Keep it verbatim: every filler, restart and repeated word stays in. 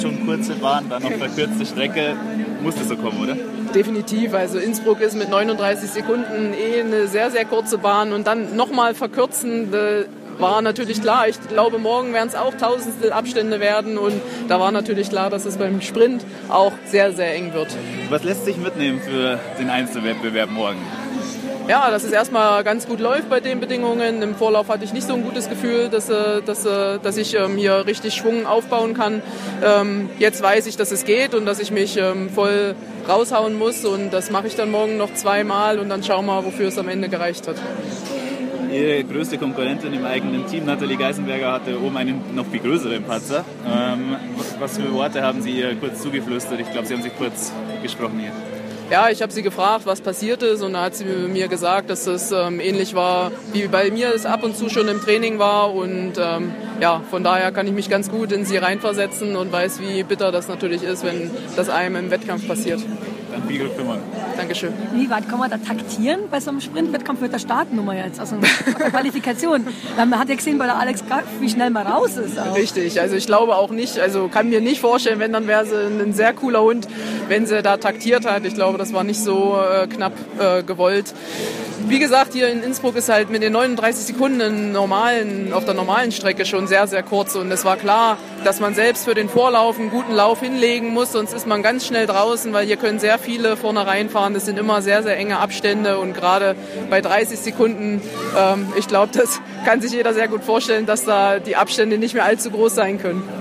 Schon kurze Bahn, dann noch verkürzte Strecke. Musste so kommen, oder? Definitiv. Also Innsbruck ist mit neununddreißig Sekunden eh eine sehr, sehr kurze Bahn. Und dann nochmal verkürzen, äh, war natürlich klar. Ich glaube, morgen werden es auch Tausendstel Abstände werden. Und da war natürlich klar, dass es beim Sprint auch sehr, sehr eng wird. Was lässt sich mitnehmen für den Einzelwettbewerb morgen? Ja, dass es erstmal ganz gut läuft bei den Bedingungen. Im Vorlauf hatte ich nicht so ein gutes Gefühl, dass, dass, dass ich hier richtig Schwung aufbauen kann. Jetzt weiß ich, dass es geht und dass ich mich voll raushauen muss. Und das mache ich dann morgen noch zweimal und dann schauen wir, wofür es am Ende gereicht hat. Ihre größte Konkurrentin im eigenen Team, Nathalie Geisenberger, hatte oben einen noch viel größeren Patzer. Ähm, was, was für Worte haben Sie ihr kurz zugeflüstert? Ich glaube, Sie haben sich kurz gesprochen hier. Ja, ich habe sie gefragt, was passiert ist, und da hat sie mir gesagt, dass es ähm, ähnlich war, wie bei mir es ab und zu schon im Training war, und ähm, ja, von daher kann ich mich ganz gut in sie reinversetzen und weiß, wie bitter das natürlich ist, wenn das einem im Wettkampf passiert. Dann viel Glück für morgen. Dankeschön. Wie weit kann man da taktieren bei so einem Sprintwettkampf mit der Startnummer jetzt, also der Qualifikation? Weil man hat ja gesehen bei der Alex Graf, wie schnell man raus ist. Auch. Richtig, also ich glaube auch nicht, also kann mir nicht vorstellen, wenn, dann wäre sie ein sehr cooler Hund, wenn sie da taktiert hat. Ich glaube, das war nicht so äh, knapp äh, gewollt. Wie gesagt, hier in Innsbruck ist halt mit den neununddreißig Sekunden normalen, auf der normalen Strecke schon sehr, sehr kurz. Und es war klar, dass man selbst für den Vorlauf einen guten Lauf hinlegen muss, sonst ist man ganz schnell draußen, weil hier können sehr viele vorne reinfahren. Das sind immer sehr, sehr enge Abstände, und gerade bei dreißig Sekunden, ähm, ich glaube, das kann sich jeder sehr gut vorstellen, dass da die Abstände nicht mehr allzu groß sein können.